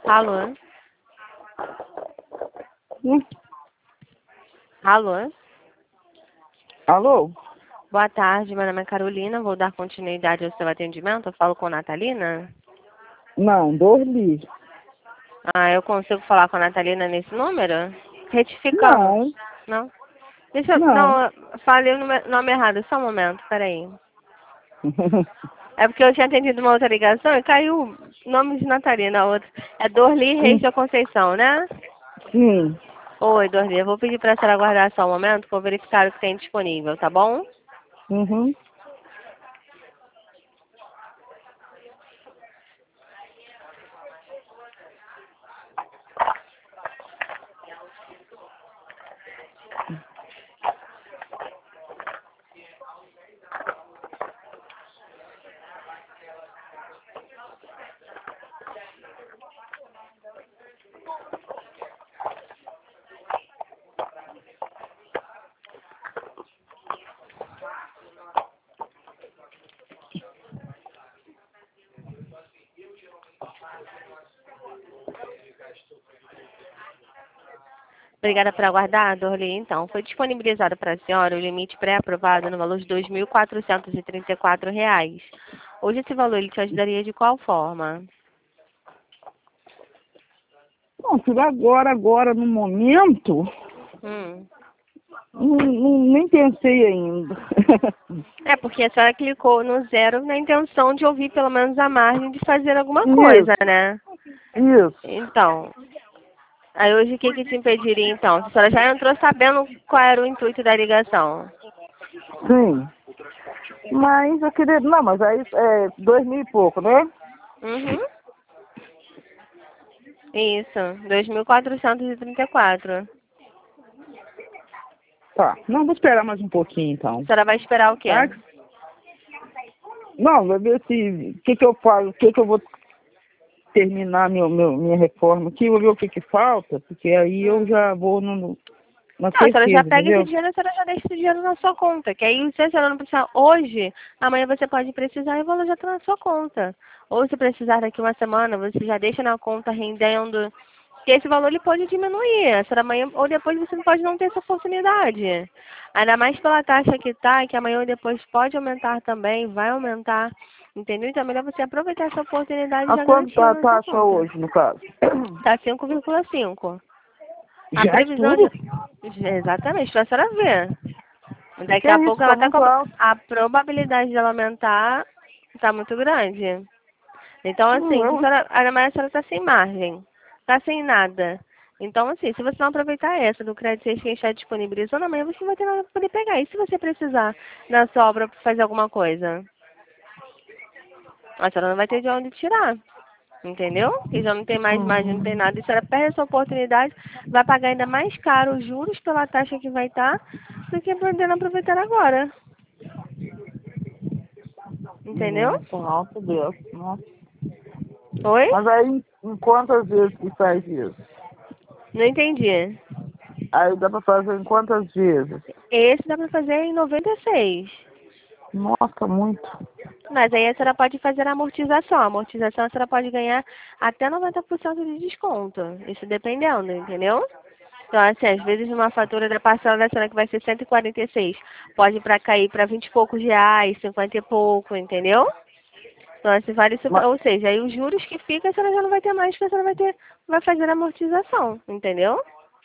Alô? Hum. Alô? Alô? Boa tarde, meu nome é Carolina, vou dar continuidade ao seu atendimento. Eu falo com Natalina? Não, Dorli. Ah, eu consigo falar com a Natalina nesse número? Retificando. Não, Não? Deixa eu... não. Não, eu falei o nome errado. Só um momento, peraí. É porque eu tinha atendido uma outra ligação e caiu o nome de Natalina, a outra. É Dorli Reis da Conceição, né? Sim. Oi, Dorli. Eu vou pedir pra senhora aguardar só um momento para eu verificar o que tem disponível, tá bom? Uhum. Obrigada por aguardar, Dorli. Então, foi disponibilizado para a senhora o limite pré-aprovado no valor de R$ 2.434. Hoje esse valor ele te ajudaria de qual forma? Não, filho, agora, no momento, Hum. nem pensei ainda. É porque a senhora clicou no zero na intenção de ouvir pelo menos a margem de fazer alguma coisa, Isso, né? isso. Então, aí hoje o que que te impediria então? A senhora já entrou sabendo qual era o intuito da ligação? Sim. Mas eu queria. Não, mas aí é 2.000 e pouco, né? Uhum. Isso, 2.434. Tá. Não, vou esperar mais um pouquinho A então. senhora vai esperar o quê? Tá? Não, vai ver se. O que que eu faço? O que que eu vou terminar minha reforma aqui, vou ver o que que falta, porque aí eu já vou na Não, a senhora já certeza, pega esse entendeu? dinheiro, a senhora já deixa esse dinheiro na sua conta. Que aí, se a senhora não precisar hoje, amanhã você pode precisar e o valor já está na sua conta. Ou se precisar daqui uma semana, você já deixa na conta rendendo. Que esse valor ele pode diminuir. A senhora amanhã ou depois você pode não ter essa oportunidade. Ainda mais pela taxa que tá, que amanhã ou depois pode aumentar também, vai aumentar. Entendeu? Então é melhor você aproveitar essa oportunidade e A já quanto garantir tá a na sua taxa conta. hoje, no caso? Tá 5,5. A Já é previsão tudo? de... Exatamente, pra senhora ver. Que Daqui a é isso, pouco tá ela tá com muito alto. a probabilidade de ela aumentar tá muito grande. Então, assim, se a Eu, senhora, amanhã a senhora tá sem margem, tá sem nada. Então, assim, se você não aproveitar essa do crédito que a gente está disponibilizando, amanhã você não vai ter nada para poder pegar. E se você precisar na sua obra para fazer alguma coisa? A senhora não vai ter de onde tirar. Entendeu? Que já não tem mais margem, não tem nada. E a senhora perde essa oportunidade, vai pagar ainda mais caro os juros pela taxa que vai estar, do que podendo aproveitar agora. Entendeu? nossa, alto Deus. Nossa. Oi? Mas aí, em quantas vezes que faz isso? Não entendi. Aí dá pra fazer em quantas vezes? Esse dá pra fazer em 96. Nossa, muito. Mas aí a senhora pode fazer a amortização. A amortização a senhora pode ganhar até 90% de desconto. Isso dependendo, entendeu? Então, assim, às vezes numa fatura da parcela da senhora que vai ser 146, pode para cair para 20 e poucos reais, 50 e pouco, entendeu? Então, assim, vale isso, Mas, ou seja, aí os juros que fica, a senhora já não vai ter mais, porque a senhora vai fazer a amortização, entendeu?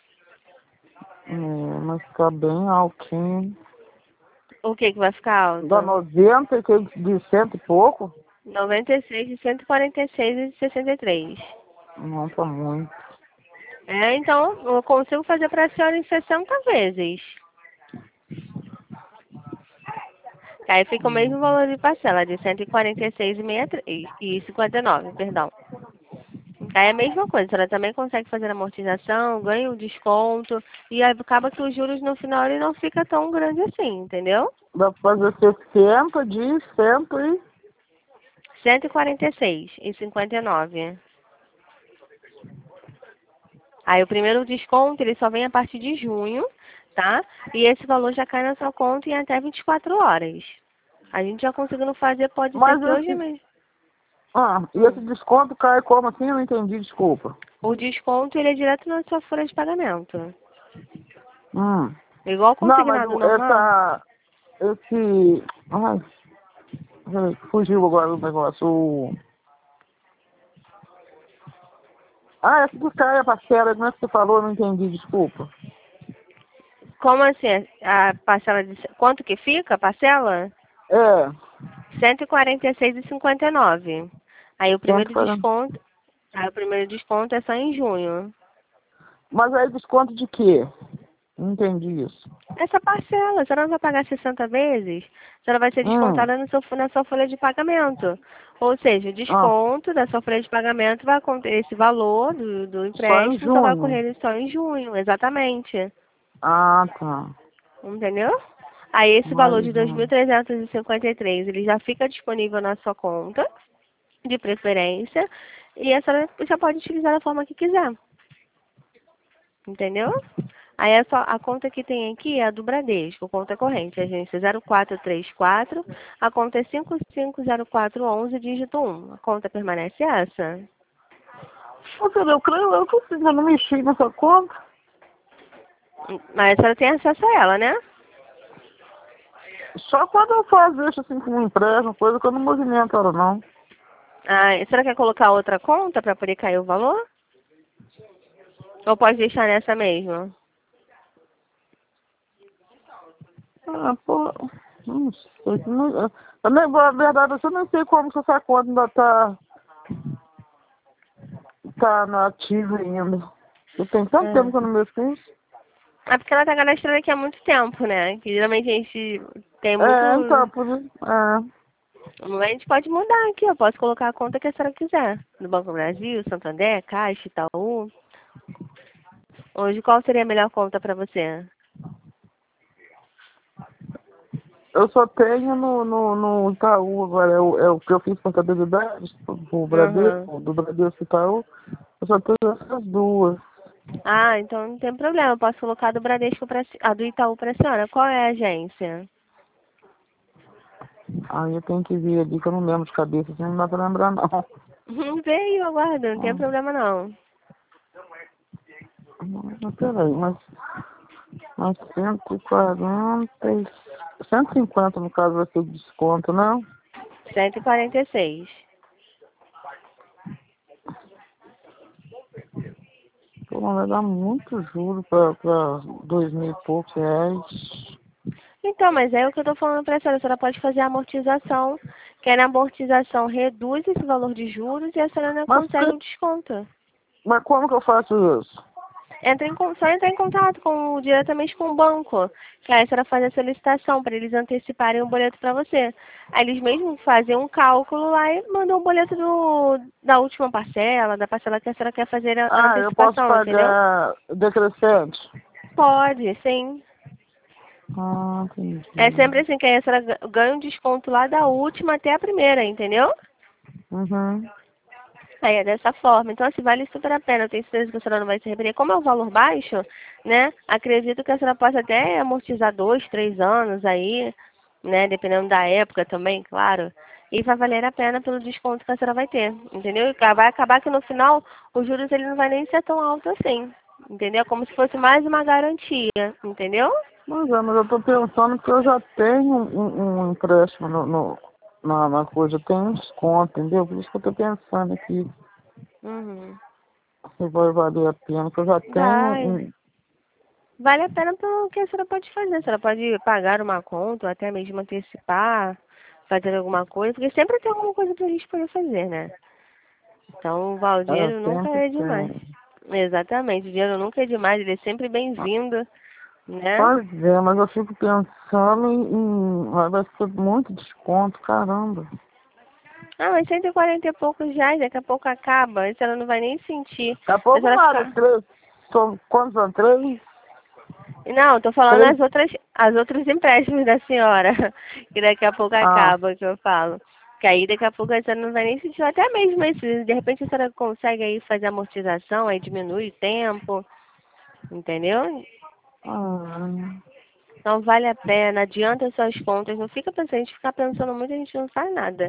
mas tá bem altinho. O que que vai ficar Dá alto? 90 que de cento e pouco? 96 de 146 e de 63. Não tá muito. É, então, eu consigo fazer para a senhora em 60 vezes. Aí fica o mesmo valor de parcela, de 146,63 e 59, perdão. Aí é a mesma coisa, a senhora também consegue fazer amortização, ganha o desconto, e aí acaba que os juros no final ele não fica tão grande assim, entendeu? Dá pra fazer 60 de 100 e... 146 e 59. Aí o primeiro desconto ele só vem a partir de junho, tá? E esse valor já cai na sua conta em até 24 horas. A gente já conseguindo fazer, pode ser Mas que hoje esse, mesmo. Ah, e esse desconto cai como assim? Eu não entendi, desculpa. O desconto, ele é direto na sua folha de pagamento. Hum. Igual Não, mas consignado normal. ai, peraí, fugiu agora o negócio. Esse que cai a parcela, como é que você falou? Eu não entendi, desculpa. Como assim? A parcela de... Quanto que fica a parcela? É, 146,59. Aí o primeiro 140. desconto... Aí o primeiro desconto é só em junho. Mas aí desconto de quê? Não entendi isso. Essa parcela, a senhora não vai pagar 60 vezes, a senhora vai ser Hum, descontada no na sua folha de pagamento. Ou seja, o ah, desconto da sua folha de pagamento vai acontecer, esse valor do só em empréstimo só vai junho. ocorrer só em junho, exatamente. Ah, tá. Entendeu? Aí esse valor Mais de junho. 2.353 ele já fica disponível na sua conta, de preferência, e a senhora já pode utilizar da forma que quiser. Entendeu? Aí a conta que tem aqui é a do Bradesco, conta corrente, agência 0434, a conta é 550411, dígito 1. A conta permanece essa? Eu creio, eu que ainda não mexi nessa conta. Mas a senhora tem acesso a ela, né? Só quando eu faço isso assim com um empréstimo, coisa que eu não movimento ela, não. Ah, a senhora quer colocar outra conta para poder cair o valor? Ou pode deixar nessa mesmo? Ah, pô, não sei. Não, eu nem, a verdade, eu nem sei como que essa conta ainda tá na ativa ainda. Eu tenho tanto tempo que eu não mexo com isso. É porque ela tá cadastrada aqui há muito tempo, né? Que geralmente a gente tem muito. Então, por isso. A gente pode mudar aqui, eu posso colocar a conta que a senhora quiser. Do Banco do Brasil, Santander, Caixa, Itaú. Hoje, qual seria a melhor conta para você? Eu só tenho no Itaú agora, é o que eu fiz contabilidade, do Uhum. Bradesco, Itaú. Eu só tenho essas duas. Ah, então não tem problema. Eu posso colocar do Bradesco para a do Itaú para a senhora. Qual é a agência? Aí eu tenho que ver ali, que eu não lembro de cabeça, assim, não dá pra lembrar, não. Veio, aguardo, não tem problema não. Mas peraí, mas 140 150 no caso vai ser de desconto, não? 146. Pô, mas vai dar muito juro pra 2.000 e poucos reais. Então, mas é o que eu tô falando para a senhora. A senhora pode fazer a amortização, que aí na amortização reduz esse valor de juros e a senhora ainda Mas, consegue o desconto. mas como que eu faço isso? Só entrar em contato diretamente com o banco. Que aí a senhora faz a solicitação para eles anteciparem o boleto para você. Aí eles mesmos fazem um cálculo lá e mandam o boleto da última parcela, da parcela que a senhora quer fazer a Eu posso antecipação, entendeu? pagar decrescente? Pode, sim. É Entendi. sempre assim, que aí a senhora ganha um desconto lá da última até a primeira, entendeu? Uhum. Aí é dessa forma. Então, assim, vale super a pena. Eu tenho certeza que a senhora não vai se arrepender. Como é um valor baixo, né? Acredito que a senhora possa até amortizar 2, 3 anos aí, né? Dependendo da época também, claro. E vai valer a pena pelo desconto que a senhora vai ter, entendeu? E vai acabar que no final os juros ele não vai nem ser tão alto assim, entendeu? Como se fosse mais uma garantia, entendeu? Mas eu tô pensando que eu já tenho um empréstimo na coisa, eu tenho um desconto, entendeu? Por isso que eu tô pensando aqui Uhum. se vai valer a pena, que eu já tenho Vai. Vale a pena pelo que a senhora pode fazer. A senhora pode pagar uma conta, ou até mesmo antecipar, fazer alguma coisa, porque sempre tem alguma coisa pra gente poder fazer, né? Então, o dinheiro nunca sempre é demais. tem. Exatamente, o dinheiro nunca é demais, ele é sempre bem-vindo, né? Pois é, mas eu fico pensando vai ser muito desconto, caramba. Ah, mas 140 e poucos reais, daqui a pouco acaba, a senhora não vai nem sentir. Daqui a A pouco senhora nada, ficar... são quantos são? Três? Não, tô falando Três? as outros empréstimos da senhora, que daqui a pouco Ah, acaba, que eu falo. Que aí daqui a pouco a senhora não vai nem sentir, até mesmo isso, de repente a senhora consegue aí fazer amortização, aí diminui o tempo, entendeu? ah, Então vale a pena, adianta suas contas, não fica pensando, a gente ficar pensando muito, a gente não faz nada.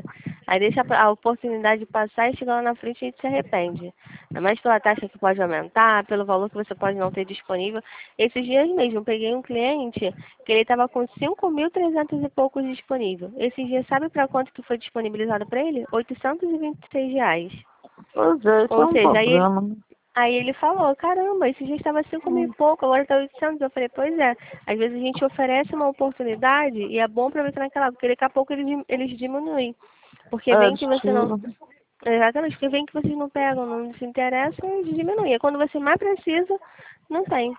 Aí deixa a oportunidade passar e chega lá na frente e a gente se arrepende. Ainda mais pela taxa que pode aumentar, pelo valor que você pode não ter disponível. Esses dias mesmo, eu peguei um cliente que ele estava com 5.300 e poucos disponível. Esses dias, sabe para quanto que foi disponibilizado para ele? R$ 826. Pois é, isso é Ou um seja, problema, né? aí ele falou, caramba, esse dia estava 5.000 e pouco, agora está 800. Eu falei, pois é, às vezes a gente oferece uma oportunidade e é bom aproveitar naquela, porque daqui a pouco eles diminuem. Porque É, vem que você não. destino. Exatamente, porque vem que vocês não pegam, não se interessam e diminui. E quando você mais precisa, não tem.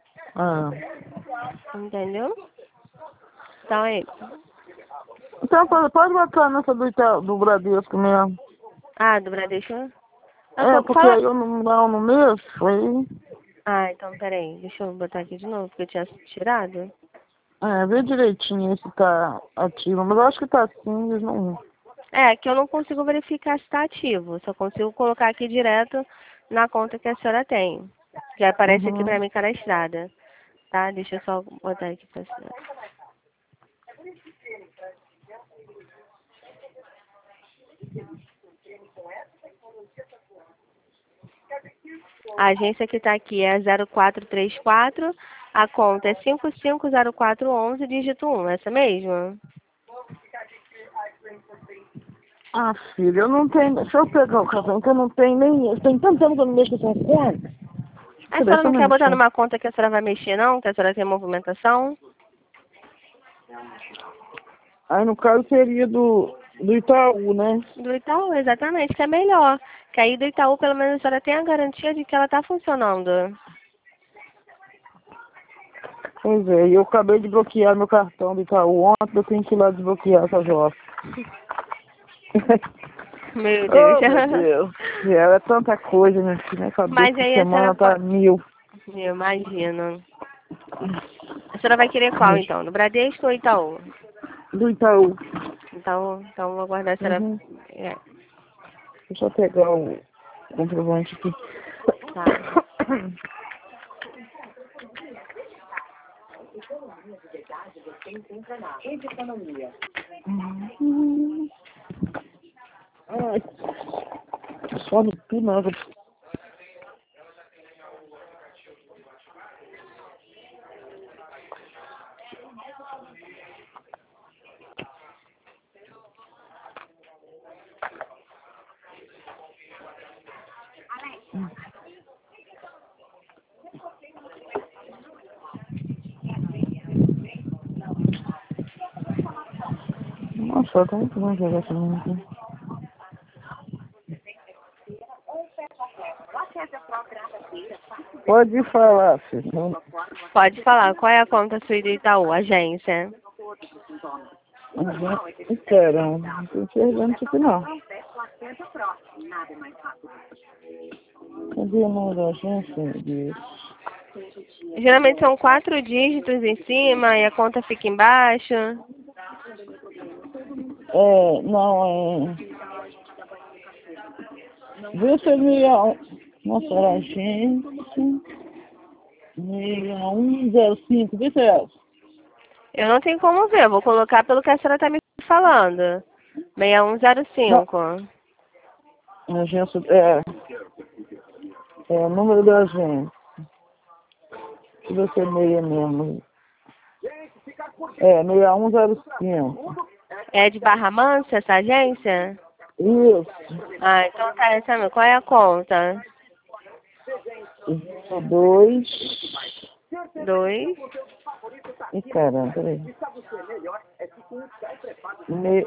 Entendeu? Então é isso. Então, pode botar nessa do Bradesco mesmo. Ah, do Bradesco. É, porque Fala. aí eu não mexo, aí... Ah, então peraí, deixa eu botar aqui de novo, porque eu tinha tirado. É, vê direitinho se tá ativo, mas eu acho que tá sim, eles não... É, que eu não consigo verificar se está ativo. Só consigo colocar aqui direto na conta que a senhora tem. Que aparece aqui Uhum. pra mim cadastrada. Tá? Deixa eu só botar aqui pra senhora. A agência que está aqui é 0434, a conta é 550411, dígito 1, essa mesmo? Ah, filho, eu não tenho... Deixa eu pegar o cartão, que eu não tenho nem... Tem tanto tempo que eu não mexo com essa conta. A Peraí, senhora só um não quer botar minutinho. numa conta que a senhora vai mexer, não? Que a senhora tem movimentação? Aí, no caso, seria do Itaú, né? Do Itaú, exatamente, que é melhor. Que aí do Itaú, pelo menos, a senhora tem a garantia de que ela está funcionando. Pois é, e eu acabei de bloquear meu cartão do Itaú ontem, eu tenho que ir lá desbloquear essa jossa. Meu Deus. Oh, meu Deus. É tanta coisa, minha filha. Minha cabeça Mas essa aí a senhora semana tá pode... mil. Eu imagino. A senhora vai querer qual, então? Do Bradesco ou Itaú? Do Itaú. Então vou aguardar a senhora... Uhum. É, Deixa eu pegar o comprovante aqui. tá. Ai, só no pinado. Nossa, como que vai jogar essa menina aqui? Pode falar, filho. Pode falar, qual é a conta sua do Itaú, agência? Caramba, não tô enxergando isso aqui não. Cadê o nome da agência? Deus? Geralmente são 4 dígitos em cima e a conta fica embaixo. É, não, é... Vê se é 61... Nossa, era agência... 6105, vê se é essa. Eu não tenho como ver, eu vou colocar pelo que a senhora está me falando. Não, 6105. agência... É o número da agência. Deixa eu ver se é meia mesmo. É, 6105. É de Barra Mansa essa agência? Isso. Ah, então tá, essa mesmo. Qual é a conta? 2... 2. Ih, caramba, peraí. Me...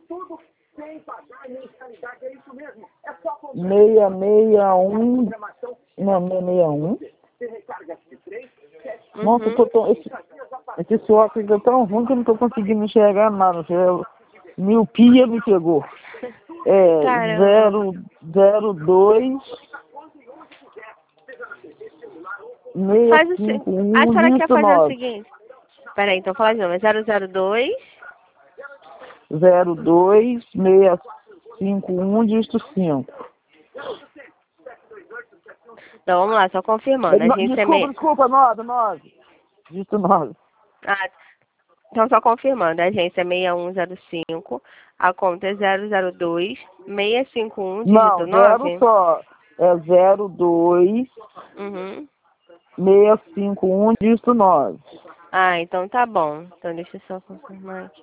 661... Não, 661. Nossa, eu tô tão... esse óculos é tão ruim que eu não tô conseguindo enxergar nada. Miopia me pegou. É, Caramba. 002... Faz o seguinte. A 651, senhora quer dígito fazer o 9. seguinte. Peraí, então fala de novo. É 002. 02651, dígito 5. Então vamos lá, só confirmando. A agência é Desculpa, 9. Dígito 9. Ah, então só confirmando. A agência é 6105. A conta é 002-651, Não, dígito zero 9. só. É 02 Uhum. 651, dígito 9. Ah, então tá bom. Então deixa eu só confirmar aqui.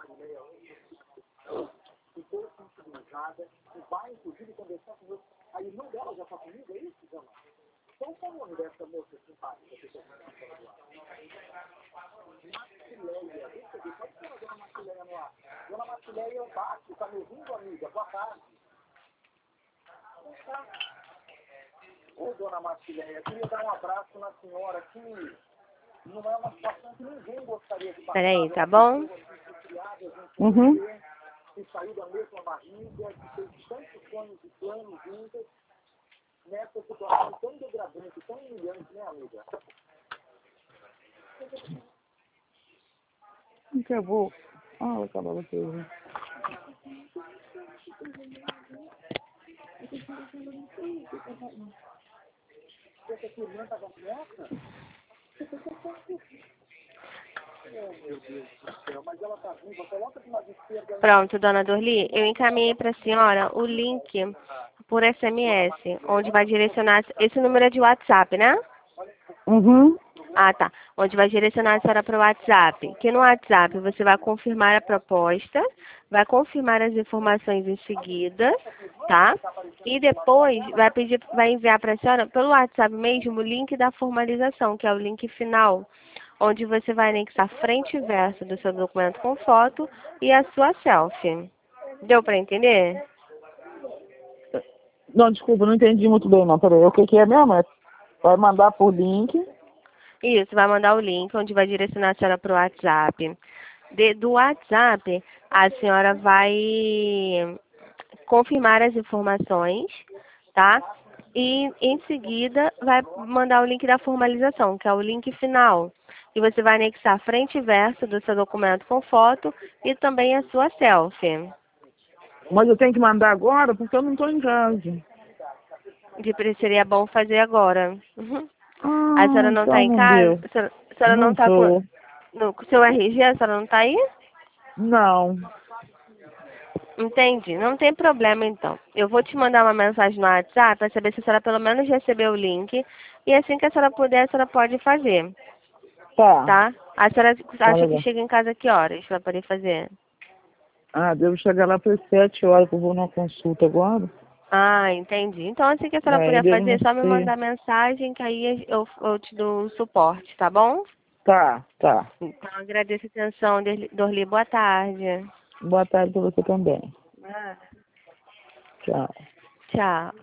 Ô, dona Marcileia, eu queria dar um abraço na senhora que não é uma situação que ninguém gostaria de passar. Peraí, tá bom? Uhum. Que saiu da mesma barriga, que fez tantos sonhos e planos juntas, nessa situação tão degradante, tão humilhante, né, amiga? Acabou. Ah, acabou a coisa. Pronto, dona Dorli, eu encaminhei para a senhora o link por SMS, onde vai direcionar. Esse número é de WhatsApp, né? Uhum. Ah, tá. Onde vai direcionar a senhora para o WhatsApp. Que no WhatsApp você vai confirmar a proposta, vai confirmar as informações em seguida, tá? E depois vai pedir, vai enviar para a senhora pelo WhatsApp mesmo o link da formalização, que é o link final, onde você vai anexar frente e verso do seu documento com foto e a sua selfie. Deu para entender? Não, desculpa, não entendi muito bem, não. Peraí, o que é mesmo? Vai mandar por link. Isso, vai mandar o link onde vai direcionar a senhora para o WhatsApp. Do WhatsApp, a senhora vai confirmar as informações, tá? E em seguida vai mandar o link da formalização, que é o link final. E você vai anexar frente e verso do seu documento com foto e também a sua selfie. Mas eu tenho que mandar agora porque eu não estou em casa. Seria bom fazer agora. Uhum. A Ah, senhora não está então em não casa? deu. A senhora não Não está com tô. no seu RG? A senhora não está aí? Não. Entendi. Não tem problema, então. Eu vou te mandar uma mensagem no WhatsApp para saber se a senhora pelo menos recebeu o link. E assim que a senhora puder, a senhora pode fazer, Tá. tá? A senhora Tá acha que legal. chega em casa que horas para poder fazer? Ah, devo chegar lá por 7 horas que eu vou numa consulta agora. Ah, entendi. Então, assim que a senhora Aí puder devo fazer, é não só me sei. mandar mensagem que aí eu te dou o suporte, tá bom? Tá, tá. Então, agradeço a atenção, Dorli. Boa tarde. Boa tarde pra você também. Ah, Tchau. tchau.